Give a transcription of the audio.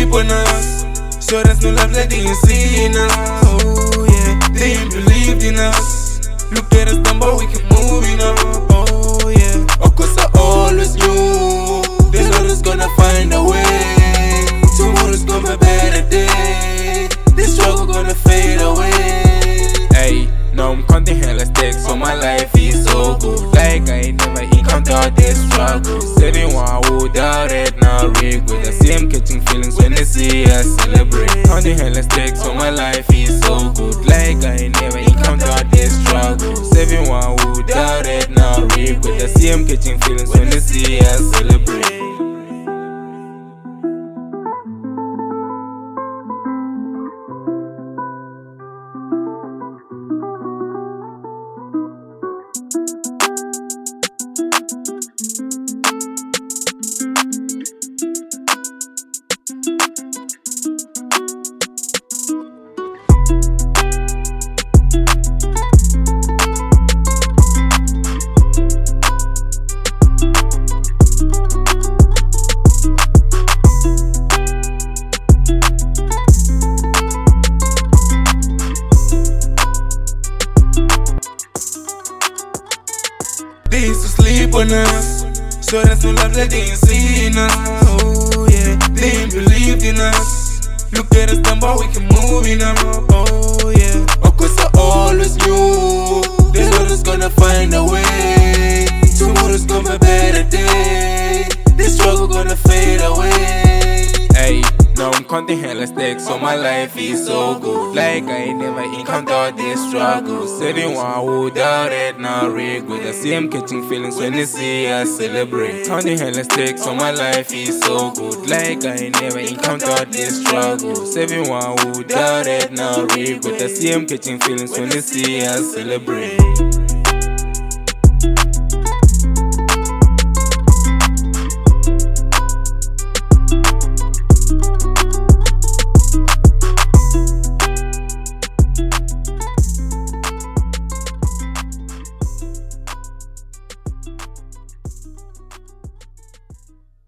sleep on us. So there's no love that they ain't seen us. Oh yeah, they ain't believed in us. Look at us down, but we keep moving up. Oh yeah, of course I always knew this world is gonna find a way. Tomorrow's gonna be a better day. This struggle gonna fade away. Hey, now I'm counting hella stakes, so my life is so good. Like I ain't never encountered this struggle. Saving one without it, now regret. I see them catching feelings when they see us celebrate. Counting hella stakes, so my life is so good. Like I ain't never encountered this struggle. Saving one without it, now regret. I see them catching feelings when they see us celebrate. They used to sleep on us, so there's no love that they ain't seen us. Oh yeah, they ain't believed in us. Look at us down, but we keep moving up. Oh yeah, of course I always knew this world is gonna find a way. Tomorrow's gonna be a better day. This struggle gonna fade away. Hey, now I'm counting hella stakes, so my life is so good. Like I ain't never encountered this struggle. Saving one without it, now regret. I see them catching feelings when they see us celebrate. Counting hella stakes, so my life is so good. Like I ain't never encountered this struggle. Saving one without it, now regret. I see them catching feelings when they see us celebrate.